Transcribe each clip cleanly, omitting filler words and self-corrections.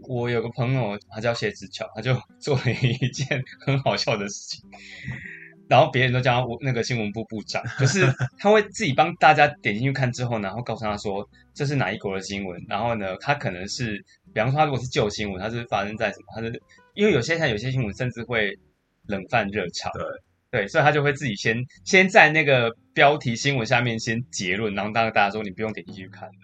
我有个朋友，他叫谢子乔，他就做了一件很好笑的事情，然后别人都叫他那个新闻部部长，就是他会自己帮大家点进去看之后，然后告诉他说这是哪一国的新闻，然后呢，他可能是，比方说他如果是旧新闻，他是发生在什么，他是因为有些新闻甚至会冷饭热炒，对，所以他就会自己先在那个标题新闻下面先结论，然后让大家说你不用点进去看。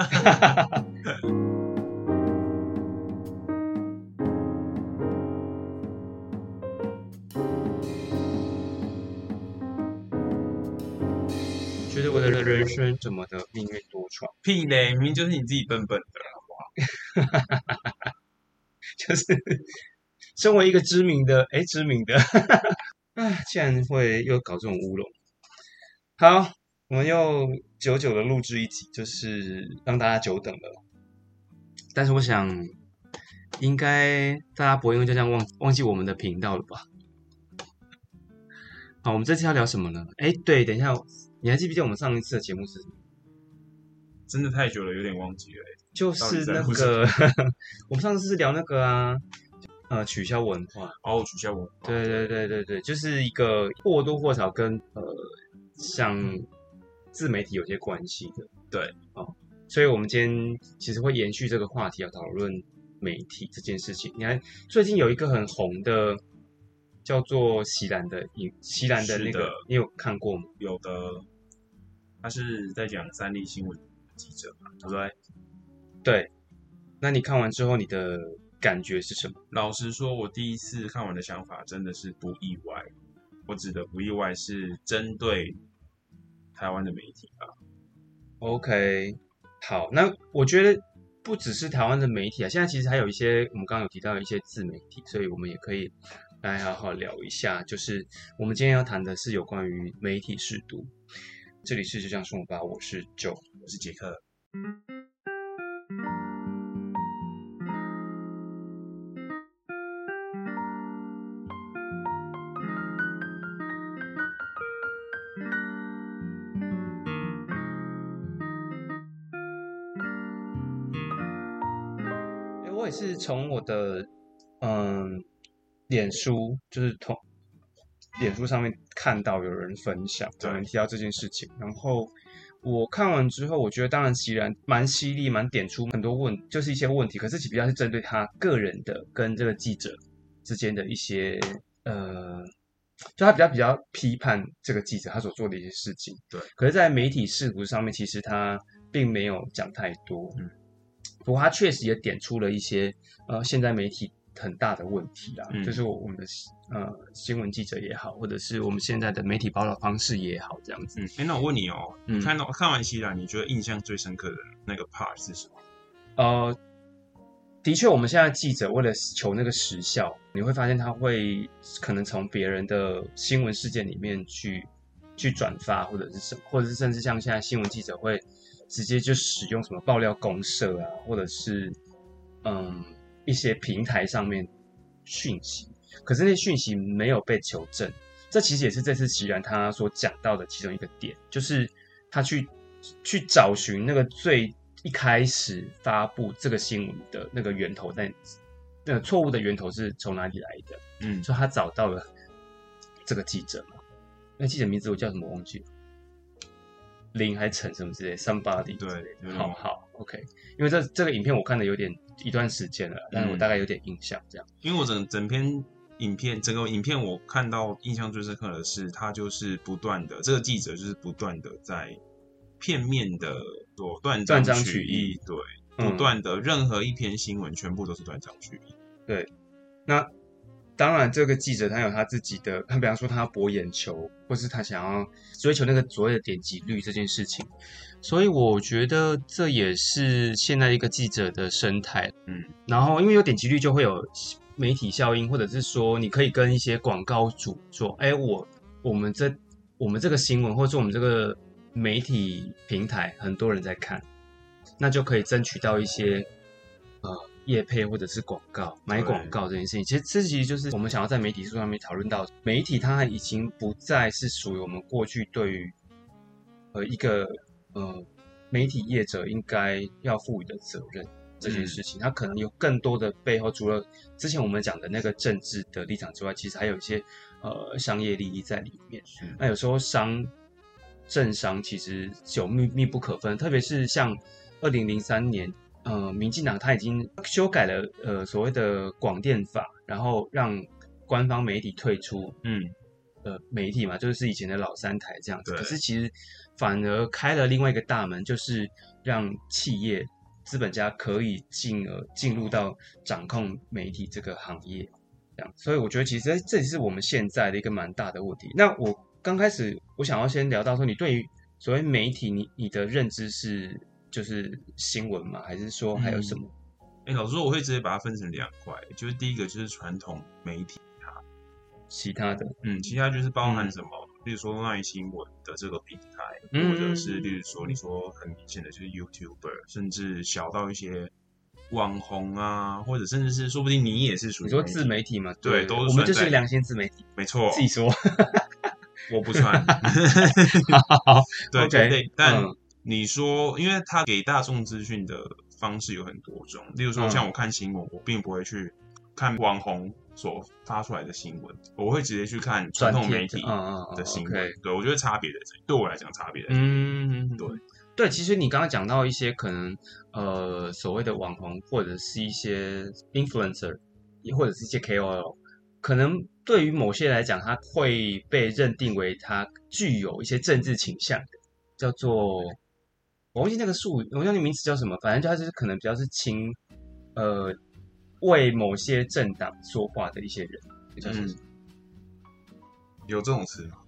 觉得我的人生怎么的命运多舛？ 屁嘞，明明就是你自己笨笨的，好不好？ 就是身为一个知名的，竟然会又搞这种乌龙。好，我们又久久的录制一集，就是让大家久等了。但是我想，应该大家不会因为就这样忘记我们的频道了吧？好，我们这次要聊什么呢？对，等一下，你还记不记得我们上一次的节目是什么？ 真的太久了，有点忘记了。 就是那个我们上次是聊那个啊，取消文化。 哦，取消文化。 对，就是一个或多或少跟像自媒体有些关系的。 对， 所以我们今天其实会延续这个话题，要讨论媒体这件事情。你看，最近有一个很红的叫做席兰的那个，你有看过吗？ 有的，他是在讲三立新闻记者嘛，对不对？ 对，那你看完之后，你的感觉是什么？ 老实说，我第一次看完的想法真的是不意外。我指的不意外是针对台湾的媒体啊。 OK，好，那我觉得不只是台湾的媒体啊，现在其实还有一些我们刚刚有提到的一些自媒体，所以我们也可以来好好聊一下。就是我们今天要谈的是有关于媒体识读。这里是就这样说吧，我是Joe， 我是杰克。 我也是从我的脸书，就是脸书上面看到有人分享，有人提到这件事情，然后我看完之后，我觉得当然其然蛮犀利，蛮点出很多就是一些问题，可是比较是针对他个人的跟这个记者之间的一些就他比较批判这个记者他所做的一些事情， 对。 可是，在媒体识读上面，其实他并没有讲太多，不过他确实也点出了一些现在媒体很大的问题啦，就是我们的新闻记者也好，或者是我们现在的媒体报道方式也好，这样子。 那我问你哦，看完希腊，你觉得印象最深刻的那个 part 是什么？ 的确，我们现在记者为了求那个时效，你会发现他会可能从别人的新闻事件里面去转发，或者是什么，或者是甚至像现在新闻记者会直接就使用什么爆料公社啊，或者是一些平台上面讯息，可是那讯息没有被求证，这其实也是这次齐然他所讲到的其中一个点，就是他去找寻那个最一开始发布这个新闻的那个源头在那个错误的源头是从哪里来的？所以他找到了这个记者嘛，那记者名字我叫什么忘记了，林还陈什么之类 ，somebody 对， 好 ，OK， 因为这个影片我看的有点一段时间了，但是我大概有点印象这样。 因为我整个影片我看到印象最深刻的是，他就是不断的这个记者就是不断的在片面的做断章取义，对，不断的任何一篇新闻全部都是断章取义， 对，那。当然，这个记者他有他自己的，他比方说他要博眼球，或是他想要追求那个所谓的点击率这件事情，所以我觉得这也是现在一个记者的生态。然后因为有点击率，就会有媒体效应，或者是说你可以跟一些广告主说，我们这个新闻，或者说我们这个媒体平台，很多人在看，那就可以争取到一些业配或者是广告买广告这件事情，其实这其实就是我们想要在媒体书上面讨论到，媒体它已经不再是属于我们过去对于一个媒体业者应该要赋予的责任。 这件事情，它可能有更多的背后，除了之前我们讲的那个政治的立场之外，其实还有一些商业利益在里面。那有时候政商其实有密不可分，特别是像2003年，民进党他已经修改了所谓的广电法，然后让官方媒体退出，媒体嘛，就是以前的老三台这样子。可是其实反而开了另外一个大门，就是让企业资本家可以进入到掌控媒体这个行业，这样。所以我觉得其实这也是我们现在的一个蛮大的问题。那我刚开始我想要先聊到说，你对于所谓媒体，你的认知是就是新闻吗？还是说还有什么？ 老实说，我会直接把它分成2块，就是第一个就是传统媒体。 其他的， 其他就是包含什么，例如说LINE新闻的这个平台，或者是例如说你说很明显的就是 YouTuber， 甚至小到一些网红啊，或者甚至是说不定你也是属于你说自媒体嘛？ 对，都是我们就是良心自媒体， 没错， 自己说， 我不穿， 好， 对 okay, 对，但你说，因为他给大众资讯的方式有很多种，例如说像我看新闻，我并不会去看网红所发出来的新闻，我会直接去看传统媒体的新闻。对，我觉得差别在这里，对我来讲差别在这里。 对，其实你刚刚讲到一些可能所谓的网红，或者是一些 influencer， 或者是一些 KOL， 可能对于某些来讲，他会被认定为他具有一些政治倾向的，叫做我忘记那个术语，我忘记名词叫什么，反正就他就是可能比较是为某些政党说话的一些人， 有这种词吗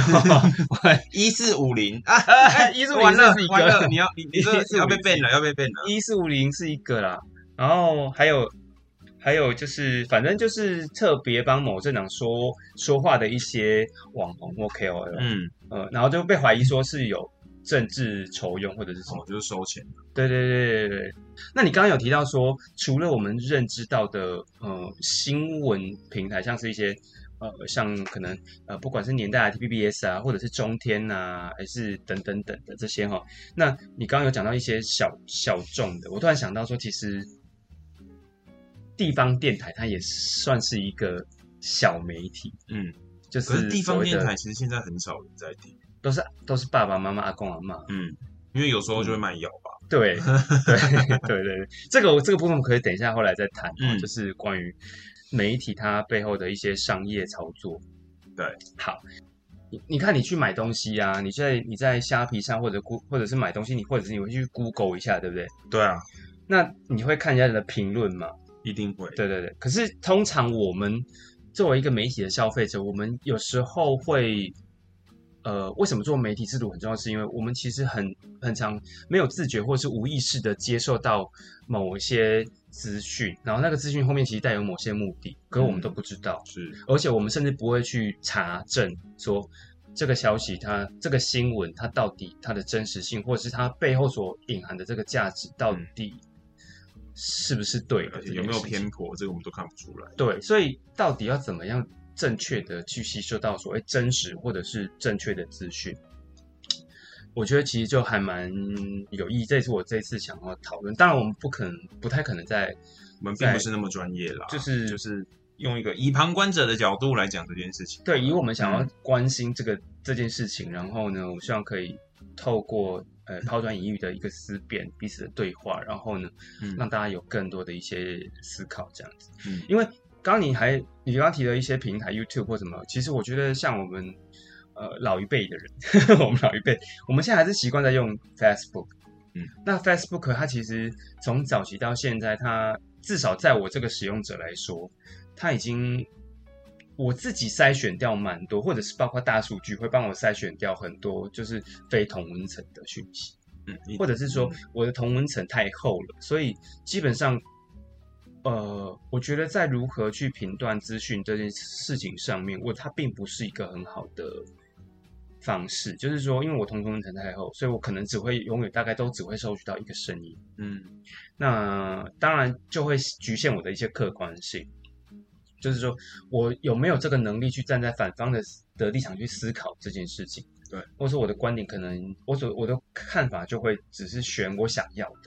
？1450啊，1450 完了，你要被 ban 了，要被 ban 了。 1450是一个啦，然后还有就是，反正就是特别帮某政党说话的一些网红或 KOL，然后就被怀疑说是有政治酬用或者是什么， 就是收钱。 对。那你刚刚有提到说，除了我们认知到的新闻平台，像是一些像可能不管是年代啊、TVBS 啊，或者是中天啊，还是等等的这些哈。那你刚刚有讲到一些小众的，我突然想到说，其实地方电台它也算是一个小媒体，就是可是地方电台其实现在很少人在听， 都是爸爸妈妈、阿公阿嬷， 因为有时候就会卖药吧。 对，这个部分我们可以等一下后来再谈，就是关于媒体它背后的一些商业操作。 对， 好，你看你去买东西啊，你在虾皮上或者是买东西，或者是你会去 Google 一下，对不对？ 对啊， 那你会看人家的评论吗？ 一定会。 对。可是通常我们作为一个媒体的消费者，我们有时候会为什么做媒体制度很重要？是因为我们其实很常没有自觉或是无意识的接受到某些资讯，然后那个资讯后面其实带有某些目的，可是我们都不知道。 是， 而且我们甚至不会去查证说这个消息这个新闻它到底它的真实性，或者是它背后所隐含的这个价值到底是不是对的， 有没有偏颇，这个我们都看不出来。 对，所以到底要怎么样正确的去吸收到所谓真实或者是正确的资讯，我觉得其实就还蛮有意义。这也是我这次想要讨论。当然，我们不太可能我们并不是那么专业啦，就是用一个以旁观者的角度来讲这件事情。 对，以我们想要关心这件事情，然后呢，我希望可以透过抛砖引玉的一个思辨，彼此的对话，然后呢，让大家有更多的一些思考，这样子。因为你刚刚提的一些平台 YouTube 或什么，其实我觉得像我们老一辈的人，我们现在还是习惯在用 Facebook。那 Facebook 它其实从早期到现在，它至少在我这个使用者来说，它已经我自己筛选掉蛮多，或者是包括大数据会帮我筛选掉很多就是非同温层的讯息，或者是说我的同温层太厚了，所以基本上我觉得在如何去评断资讯这件事情上面，它并不是一个很好的方式。就是说，因为我同温层太厚，所以我可能永远大概都只会收取到一个声音。那当然就会局限我的一些客观性。就是说我有没有这个能力去站在反方的立场去思考这件事情？对，或者说我的观点可能我的看法就会只是选我想要的。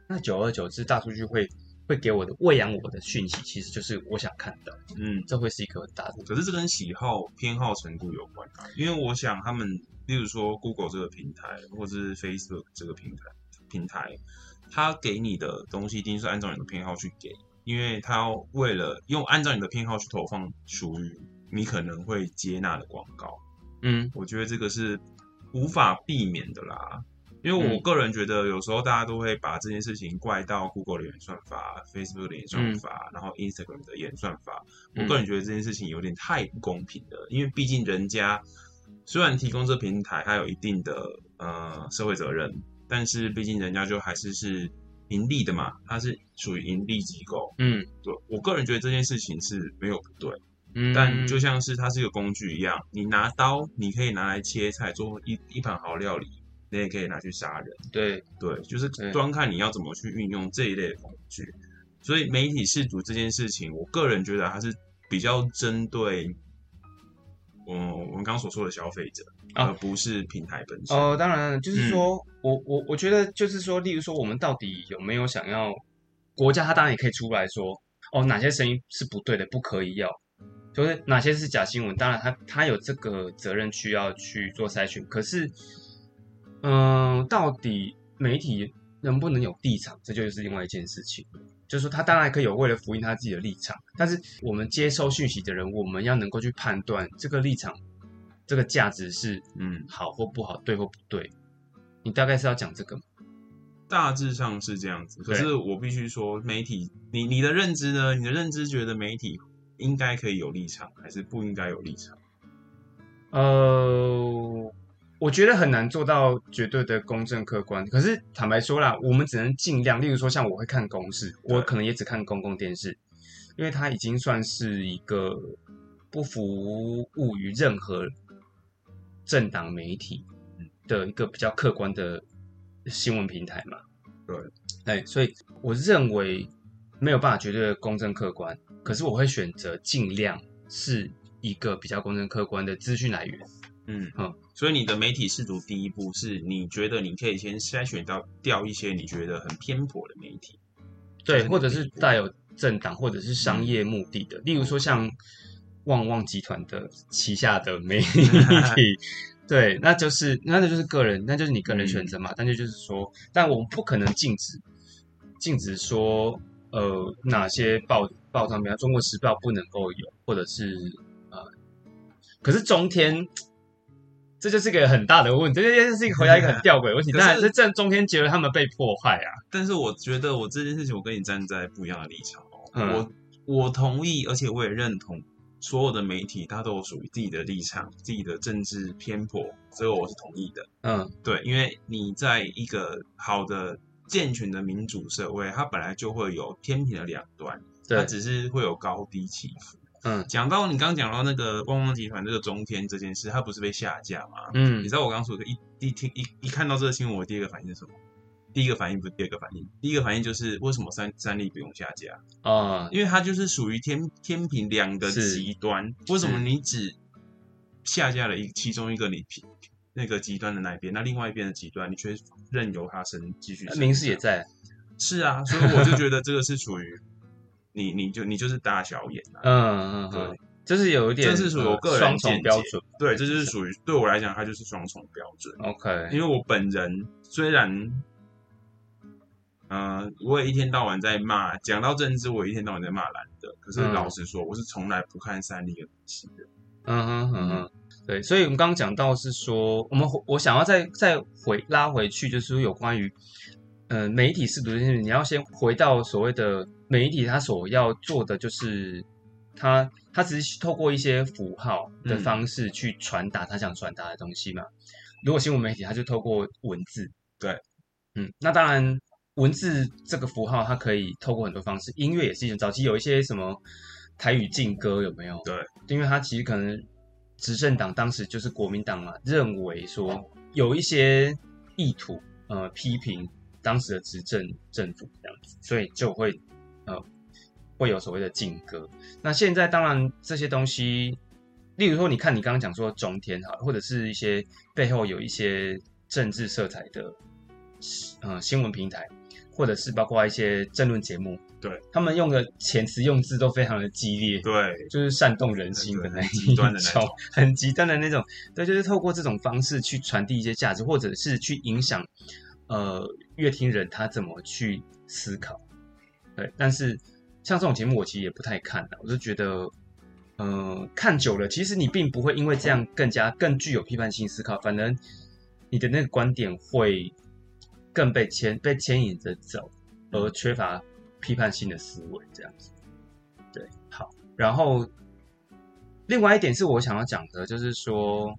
那久而久之，大数据会给我的喂养我的讯息，其实就是我想看到，这会是一个很大的。 可是这跟喜好偏好程度有关啊，因为我想他们，例如说 Google 这个平台，或者是 Facebook 这个平台，它给你的东西一定是按照你的偏好去给，因为它为了按照你的偏好去投放属于你可能会接纳的广告。我觉得这个是无法避免的啦。因为我个人觉得，有时候大家都会把这件事情怪到 Google 的演算法、Facebook 的演算法，然后 Instagram 的演算法。我个人觉得这件事情有点太不公平了，因为毕竟人家虽然提供这平台，它有一定的社会责任，但是毕竟人家就还是盈利的嘛，它是属于盈利机构。对，我个人觉得这件事情是没有不对。但就像是它是一个工具一样，你拿刀，你可以拿来切菜，做一盘好料理。你也可以拿去杀人， 对， 就是端看你要怎么去运用这一类的工具。所以媒体识读这件事情，我个人觉得它是比较针对我们刚刚所说的消费者，而不是平台本身。 当然，就是说我觉得就是说，例如说，我们到底有没有想要国家，它当然也可以出来说，哪些声音是不对的，不可以要。就是哪些是假新闻，当然他有这个责任需要去做筛选，可是。到底媒体能不能有立场，这就是另外一件事情。就是说，他当然可以有为了福音他自己的立场，但是我们接受讯息的人，我们要能够去判断这个立场、这个价值是好或不好，对或不对。你大概是要讲这个吗？ 大致上是这样子，可是我必须说，媒体，你的认知呢？你的认知觉得媒体应该可以有立场，还是不应该有立场？ 我觉得很难做到绝对的公正客观，可是坦白说啦，我们只能尽量。例如说，像我会看公视，我可能也只看公共电视，因为它已经算是一个不服务于任何政党媒体的一个比较客观的新闻平台嘛。所以我认为没有办法绝对的公正客观，可是我会选择尽量是一个比较公正客观的资讯来源。 所以你的媒体识读第一步是你觉得你可以先筛选掉一些你觉得很偏颇的媒体， 对，或者是带有政党或者是商业目的的，例如说像旺旺集团的旗下的媒体，对，那就是个人，那就是你个人选择嘛。但就是说，但我们不可能禁止说，哪些报上，比方《中国时报》不能够有，或者是可是中天。这就是一个很大的问题，这就是回答一个很吊诡的问题。当然，这中天觉得他们被迫害啊。 但是我觉得我这件事情，我跟你站在不一样的立场我同意，而且我也认同，所有的媒体它都有属于自己的立场、自己的政治偏颇，这个我是同意的。对，因为你在一个好的健全的民主社会，它本来就会有天平的两端，它只是会有高低起伏。讲到你刚刚讲到那个旺旺集团这个中天这件事，它不是被下架吗？你知道我刚刚说的一看到这个新闻，我第一个反应是什么？第一个反应不是第二个反应，第一个反应就是为什么三立不用下架因为它就是属于天平两个极端，为什么你只下架了其中一个你那个极端的那一边，那另外一边的极端你却任由它继续？ 民视也在， 是啊，所以我就觉得这个是属于。你就是大小眼对，就是有一点， 这是属于我个人双重标准， 对，这就是属于对我来讲，它就是双重标准。 OK， 因为我本人虽然，我也一天到晚在骂，讲到政治，我也一天到晚在骂蓝的，可是老实说，我是从来不看三立跟民视的。 对，所以我们刚刚讲到是说，我想要再拉回去，就是说有关于媒体识读这件事，你要先回到所谓的媒体，它所要做的就是它只是透过一些符号的方式去传达它想传达的东西嘛。如果新闻媒体，它就透过文字， 对， 那当然文字这个符号它可以透过很多方式，音乐也是一种。早期有一些什么台语禁歌有没有？ 对， 因为它其实可能执政党当时就是国民党嘛，认为说有一些意图批评当时的执政政府这样子，所以就会有所谓的禁歌。那现在当然这些东西，例如说你看你刚刚讲说中天好，或者是一些背后有一些政治色彩的新闻平台， 或者是包括一些政论节目， 对， 他们用的遣词用字都非常的激烈， 对， 就是煽动人心的那一极端的那种， 很极端的那种，对，就是透过这种方式去传递一些价值，或者是去影响乐听人他怎么去思考，对，但是像这种节目我其实也不太看的，我就觉得。看久了，其实你并不会因为这样更具有批判性思考，反而你的那个观点会更被牵引着走，而缺乏批判性的思维，这样子。对，好。然后另外一点是我想要讲的，就是说，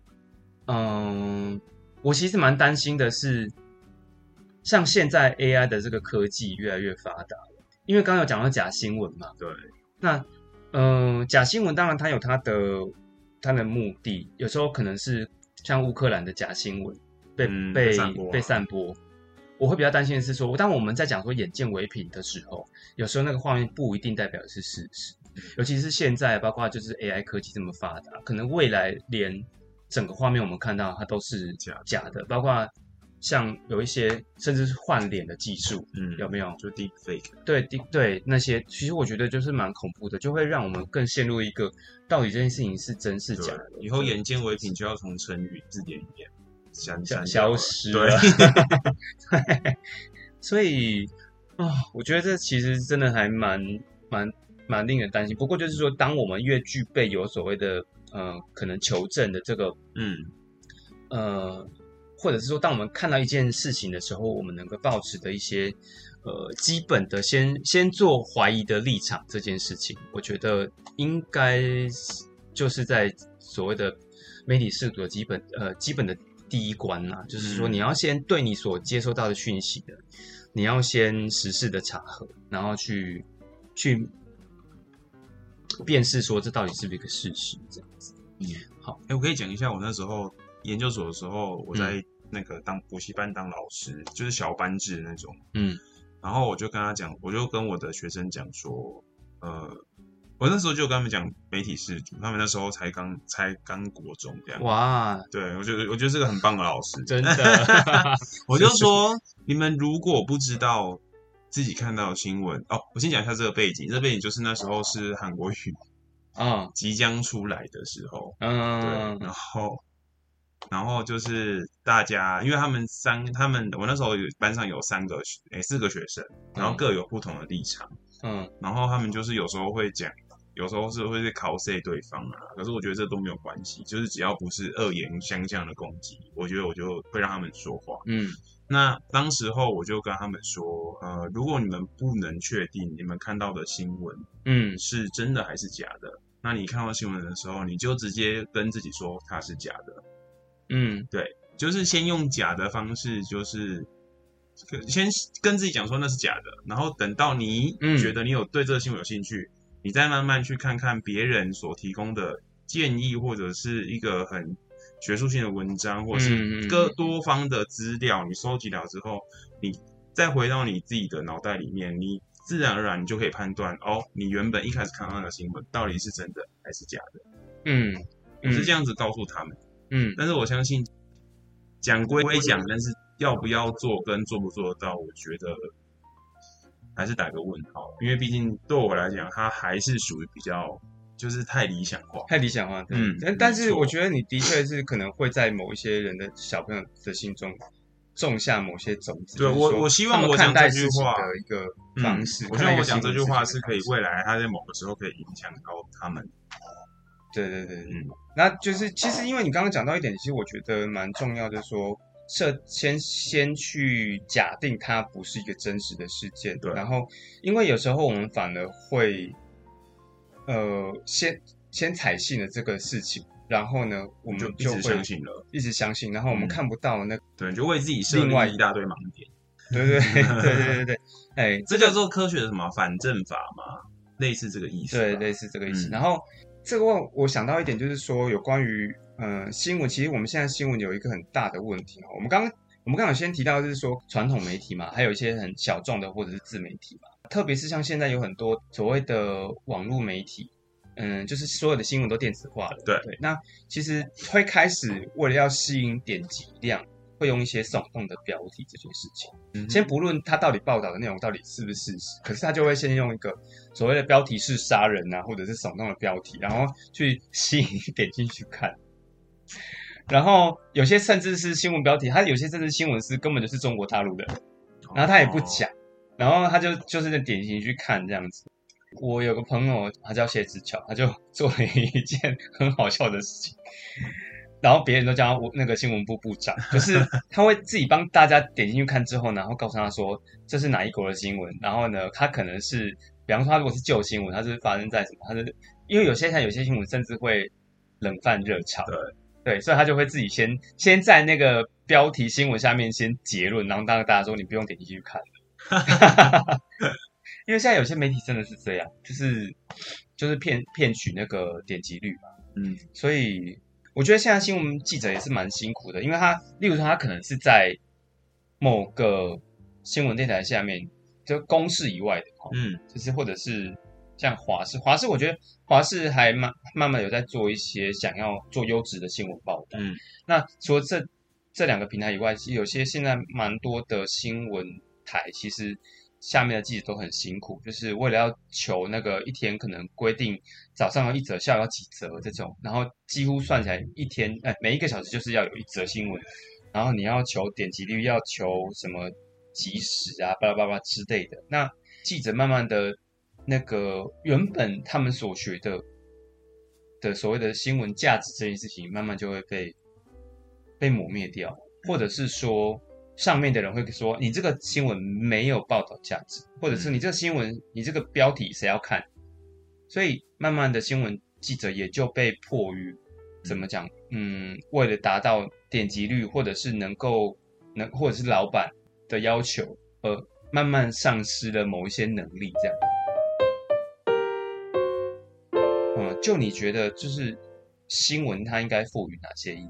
我其实蛮担心的是，像现在 AI 的这个科技越来越发达了，因为刚刚有讲到假新闻嘛， 对， 那。假新闻当然它有它的目的，有时候可能是像乌克兰的假新闻被散播。我会比较担心的是说，当我们在讲说眼见为凭的时候，有时候那个画面不一定代表的是事实，尤其是现在包括就是 AI 科技这么发达，可能未来连整个画面我们看到它都是假的，包括。像有一些甚至是换脸的技术，有没有？ 就 deep fake。 对，那些其实我觉得就是蛮恐怖的，就会让我们更陷入一个到底这件事情是真是假的。 以后眼见为凭就要从成语字典里面消失了。对，所以我觉得这其实真的还蛮令人担心。不过就是说，当我们越具备有所谓的可能求证的这个或者是说，当我们看到一件事情的时候，我们能够抱持的一些基本的先做怀疑的立场这件事情，我觉得应该就是在所谓的媒体识读的基本的第一关啦，就是说你要先对你所接收到的讯息的，你要先实事的查核，然后去辨识说这到底是不是一个事实，这样子。好， 我可以讲一下我那时候。研究所的时候，我在那个当补习班当老师，就是小班制那种。然后我就跟他讲，我就跟我的学生讲说，我那时候就跟他们讲媒体识读，他们那时候才刚国中这样。 哇， 对，我觉得是个很棒的老师， 真的。 我就说，你们如果不知道自己看到的新闻，我先讲一下这个背景。这个背景就是那时候是韩国语即将出来的时候，对，然后就是大家，因为我那时候班上有4个学生，然后各有不同的立场，然后他们就是有时候会讲，有时候是会cos对方啊，可是我觉得这都没有关系，就是只要不是恶言相向的攻击，我觉得我就会让他们说话。那当时候我就跟他们说，如果你们不能确定你们看到的新闻，是真的还是假的，那你看到新闻的时候，你就直接跟自己说它是假的。对，就是先用假的方式，就是先跟自己讲说那是假的，然后等到你觉得你有对这个新闻有兴趣，你再慢慢去看看别人所提供的建议，或者是一个很学术性的文章，或者是多方的资料，你收集了之后，你再回到你自己的脑袋里面，你自然而然你就可以判断，你原本一开始看到那个新闻到底是真的还是假的。我是这样子告诉他们。但是我相信讲归讲，但是要不要做跟做不做得到，我觉得还是打个问号，因为毕竟对我来讲，它还是属于比较就是太理想化。 但是我觉得你的确是可能会在某一些人的小朋友的心中种下某些种子。 对，我希望我讲这句话的一个方式， 我希望我讲这句话是可以未来他在某个时候可以影响到他们。 对，那就是其实因为你刚刚讲到一点，其实我觉得蛮重要的，说先去假定它不是一个真实的事件， 对， 然后因为有时候我们反而会先采信了这个事情，然后呢我们就会一直相信，然后我们看不到对，就为自己设立一大堆盲点。 对， 这叫做科学的什么反证法吗？类似这个意思。 对，类似这个意思。然后这个我想到一点，就是说有关于新闻，其实我们现在新闻有一个很大的问题。我们刚刚有先提到，就是说传统媒体嘛，还有一些很小众的或者是自媒体嘛，特别是像现在有很多所谓的网络媒体，就是所有的新闻都电子化了。 对， 那其实会开始为了要吸引点击量， 会用一些耸动的标题这件事情。 嗯， 先不论他到底报道的内容到底是不是事实，可是他就会先用一个所谓的标题式杀人啊，或者是耸动的标题，然后去吸引你点进去看。然后有些甚至是新闻标题，他有些甚至新闻是根本就是中国大陆的，然后他也不讲，然后他就是点进去看这样子。我有个朋友，他叫谢志巧，他就做了一件很好笑的事情，然后别人都叫他那个新闻部部长，就是他会自己帮大家点进去看之后，然后告诉他说这是哪一国的新闻，然后呢，他可能是，比方说他如果是旧新闻，他是发生在什么，他是因为有些新闻甚至会冷饭热炒，对，所以他就会自己先在那个标题新闻下面先结论，然后让大家说你不用点进去看因为现在有些媒体真的是这样，就是骗取那个点击率嘛，所以我觉得现在新闻记者也是蛮辛苦的，因为例如说他可能是在某个新闻电台下面，就公视以外的，就是或者是像华视，我觉得华视还慢慢有在做一些想要做优质的新闻报道，那除了这两个平台以外，有些现在蛮多的新闻台其实下面的记者都很辛苦，就是为了要求那个一天可能规定早上有一则，下午要几则这种，然后几乎算起来一天，每一个小时就是要有一则新闻，然后你要求点击率，要求什么即时啊，巴拉巴拉之类的。那记者慢慢的那个原本他们所学的所谓的新闻价值这件事情，慢慢就会被抹灭掉，或者是说上面的人会说你这个新闻没有报道价值，或者是你这个新闻你这个标题谁要看，所以慢慢的新闻记者也就被迫于怎么讲，为了达到点击率或者是或者是老板的要求，慢慢丧失了某一些能力这样。就你觉得就是新闻它应该赋予哪些意义？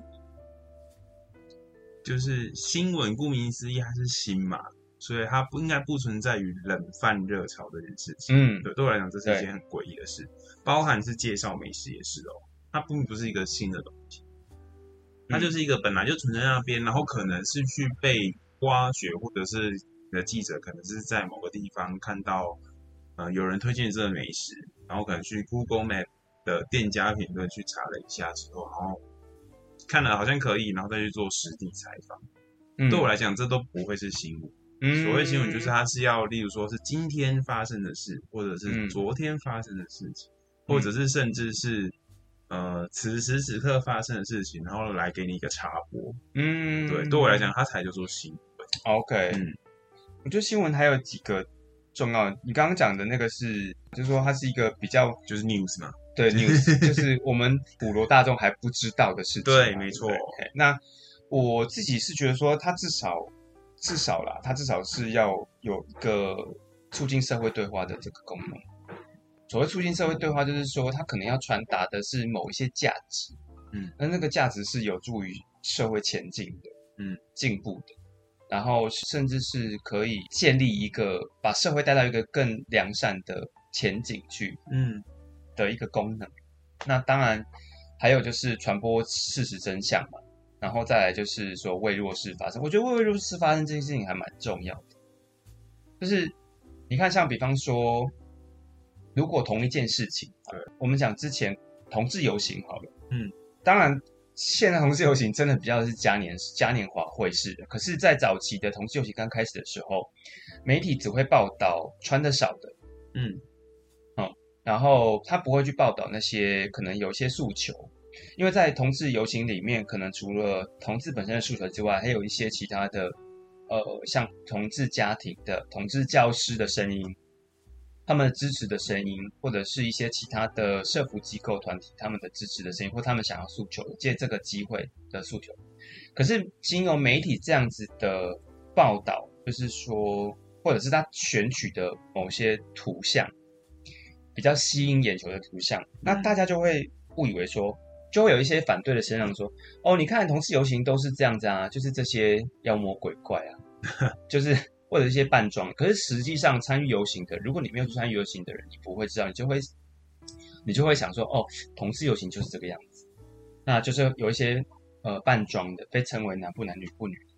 就是新闻顾名思义它是新嘛，所以它不应该不存在于冷饭热炒这件事情。对我来讲这是一件很诡异的事，包含是介绍美食也是哦，它并不是一个新的东西，它就是一个本来就存在那边，然后可能是去被挖掘，或者是你的记者可能是在某个地方看到有人推荐这个美食，然后可能去 Google Map 的店家评论去查了一下之后，然后看了好像可以，然后再去做实地采访。对我来讲，这都不会是新闻。所谓新闻，就是它是要，例如说是今天发生的事，或者是昨天发生的事情，或者是甚至是此时此刻发生的事情，然后来给你一个插播。对我来讲，它才叫做新闻。 OK，我觉得新闻还有几个重要，你刚刚讲的那个就是说它是一个比较就是 news 嘛。 对 news 就是我们普罗大众还不知道的事情。 对，没错。 那我自己是觉得说，它至少啦，它至少是要有一个促进社会对话的这个功能。所谓促进社会对话，就是说它可能要传达的是某一些价值，那个价值是有助于社会前进的，进步的，然后甚至是可以建立一个把社会带到一个更良善的前景去，的一个功能。那当然还有就是传播事实真相嘛，然后再来就是说为弱势发声。我觉得为弱势发声这件事情还蛮重要的，就是你看像比方说如果同一件事情，我们讲之前同志游行好了，当然现在同志游行真的比较是嘉年华会式的，可是在早期的同志游行刚开始的时候，媒体只会报道穿得少的，然后他不会去报道那些可能有些诉求，因为在同志游行里面，可能除了同志本身的诉求之外，还有一些其他的，像同志家庭的、同志教师的声音，他们的支持的声音，或者是一些其他的社福机构团体他们的支持的声音，或他们想要诉求的，借这个机会的诉求。可是经由媒体这样子的报道，就是说，或者是他选取的某些图像，比较吸引眼球的图像，那大家就会误以为说，就会有一些反对的声浪说，你看同志游行都是这样子啊，就是这些妖魔鬼怪啊，就是或者一些扮装。可是实际上参与游行的，如果你没有去参与游行的人，你不会知道，你就会想说，同志游行就是这个样子，那就是有一些扮装的，被称为男不男女不女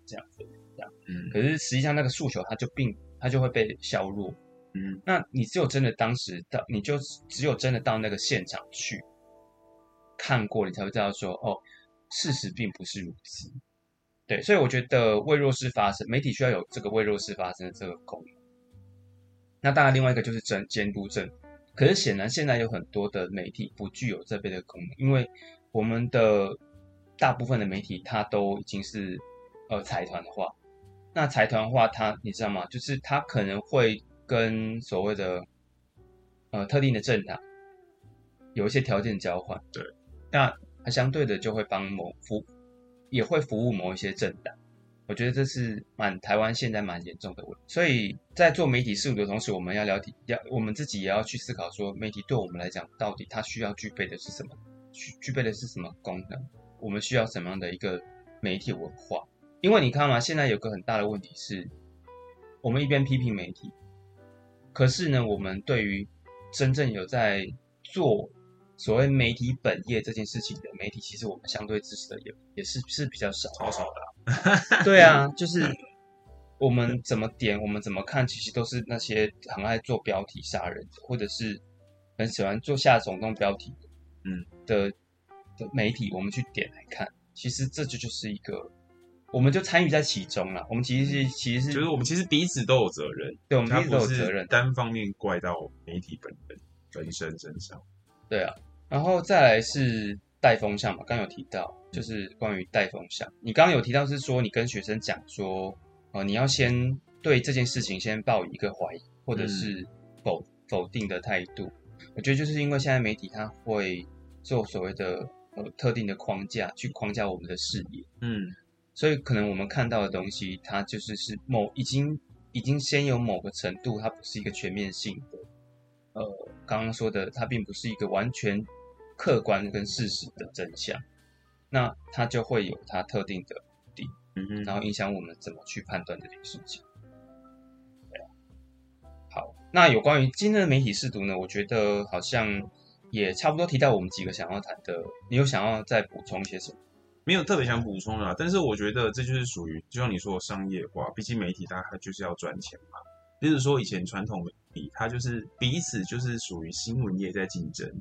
这样子，可是实际上那个诉求它就会被削弱。那你只有真的当时到，你就只有真的到那个现场去看过，你才会知道说，哦，事实并不是如此。对，所以我觉得为弱势发声，媒体需要有这个为弱势发声的这个功能。那当然，另外一个就是监督政府。可是显然现在有很多的媒体不具有这类的功能，因为我们的大部分的媒体它都已经是财团化。那财团化你知道吗？就是它可能会跟所谓的特定的政党有一些条件交换。 对， 那它相对的就会也会服务某一些政党。我觉得这是台湾现在蛮严重的问题。所以在做媒体事务的同时，我们我们自己也要去思考说，媒体对我们来讲，到底它需要具备的是什么？具备的是什么功能？我们需要什么样的一个媒体文化？因为你看嘛，现在有个很大的问题是，我们一边批评媒体，可是呢，我们对于真正有在做所谓媒体本业这件事情的媒体，其实我们相对支持的也是比较少， 超少的。 对啊，就是我们怎么点，我们怎么看，其实都是那些很爱做标题杀人的，或者是很喜欢做下耸动标题的媒体，我们去点来看，其实这就是一个，我们就参与在其中了。我们其实是， 就是我们其实彼此都有责任， 对，我们彼此都有责任， 单方面怪到媒体本身身上。 对啊，然后再来是带风向嘛，刚刚有提到，就是关于带风向。你刚刚有提到是说，你跟学生讲说，你要先对这件事情先抱以一个怀疑或者是否定的态度。我觉得就是因为现在媒体它会做所谓的特定的框架去框架我们的视野，所以可能我们看到的东西，它就是已经先有某个程度，它不是一个全面性的。刚刚说的，它并不是一个完全客观跟事实的真相，那它就会有它特定的目的，然后影响我们怎么去判断这件事情。对啊，好，那有关于今天的媒体识读呢，我觉得好像也差不多提到我们几个想要谈的，你有想要再补充一些什么？ 没有特别想补充啦，但是我觉得这就是属于，就像你说的商业化，毕竟媒体它就是要赚钱嘛。例如说以前传统媒体，它就是彼此就是属于新闻业在竞争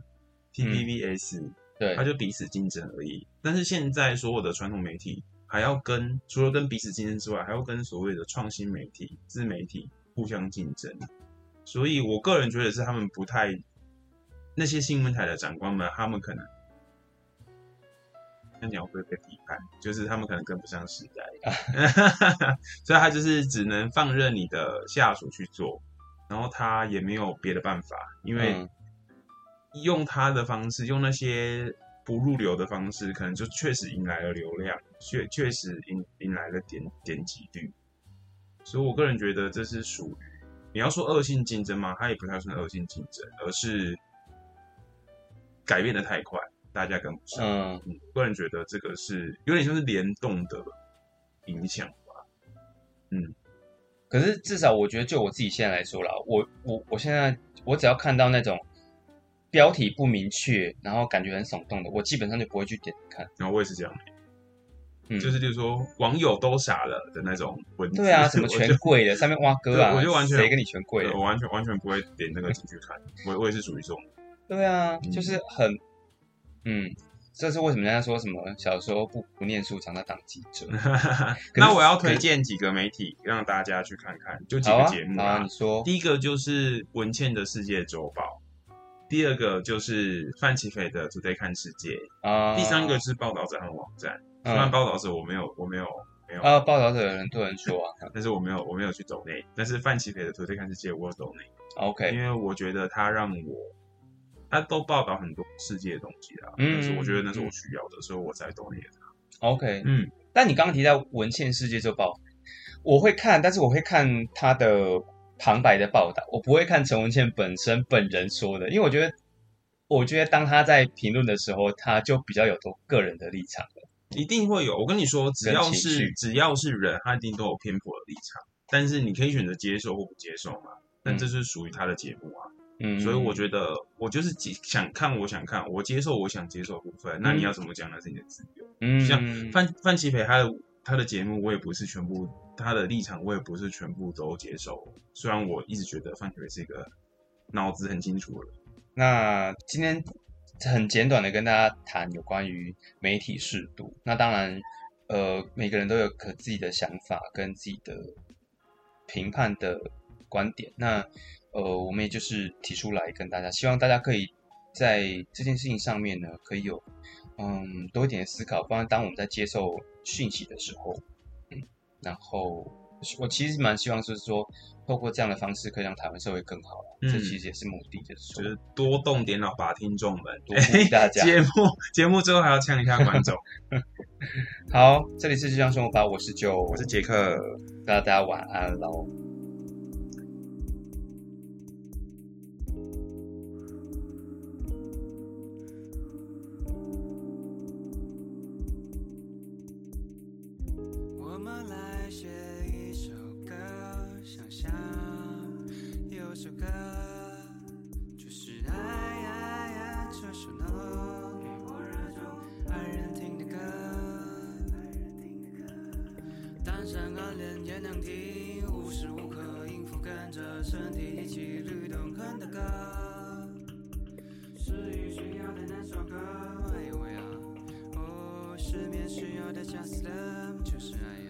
，TVBS， 对， 它就彼此竞争而已。但是现在所有的传统媒体还要除了跟彼此竞争之外，还要跟所谓的创新媒体、自媒体互相竞争。所以我个人觉得是他们不太，那些新闻台的长官们，他们可能。那你要会被批判，就是他们可能跟不上时代，所以他就是只能放任你的下属去做，然后他也没有别的办法，因为用他的方式，用那些不入流的方式，可能就确实迎来了流量，确实迎来了点击率，所以我个人觉得这是属于你要说恶性竞争吗？它也不太算恶性竞争，而是改变的太快。大家跟不上，个人觉得这个是有点像是联动的影响吧， 可是至少我觉得，就我自己现在来说啦，我现在我只要看到那种标题不明确，然后感觉很耸动的，我基本上就不会去点看。 然后我也是这样就是例如说网友都傻了的那种文字， 对啊，什么权贵的上面挖哥啊， 我就完全谁跟你权贵的？ 我完全不会点那个进去看，我也是属于这种。 对啊，就是很。这是为什么人家说什么小时候不念书，长大当记者？ 那我要推荐几个媒体让大家去看看，就几个节目啊。你说， 第一个就是文茜的世界周报，第二个就是范琪斐的 Today 看世界，第三个是报道者和网站。虽然报道者我没有报道者有人对人说啊， 但是我没有去抖内，但是范琪斐的 Today 看世界我有抖内。 OK， 因为我觉得他都报道很多世界的东西啦，但是我觉得那是我需要的，所以我才抖内他。 OK，但你刚刚提到文茜世界周报，我会看，但是我会看他的旁白的报道，我不会看陈文茜本人说的，因为我觉得当他在评论的时候，他就比较有个人的立场了。 一定会有，我跟你说，只要是人，他一定都有偏颇的立场，但是你可以选择接受或不接受嘛，但这是属于他的节目啊。所以我觉得我就是想看，我接受我想接受的部分。那你要怎么讲，那是你的自由。像范琪斐他的节目我也不是全部，他的立场我也不是全部都接受。虽然我一直觉得范雪是一个脑子很清楚的人。 那今天很简短的跟大家谈有关于媒体识读。那当然，每个人都有自己的想法跟自己的评判的观点。那我们也就是提出来跟大家，希望大家可以在这件事情上面呢，可以有多一点的思考。不然当我们在接受讯息的时候，然后我其实蛮希望就是说，透过这样的方式，可以让台湾社会更好。这其实也是目的， 就是多动点脑吧，听众们， 多鼓励大家。 节目最后还要呛一下观众。 好，这里是日常生活吧，我是Joe， 我是杰克， 大家晚安喽。 我们来写一首歌，想象有首歌就是爱这首呢，给我热衷爱人听的歌，单身暗恋也能听，无时无刻音符跟着身体一起律动哼的歌，失语需要的那首歌，哎呦喂啊，失眠需要的 Just Love 就是爱。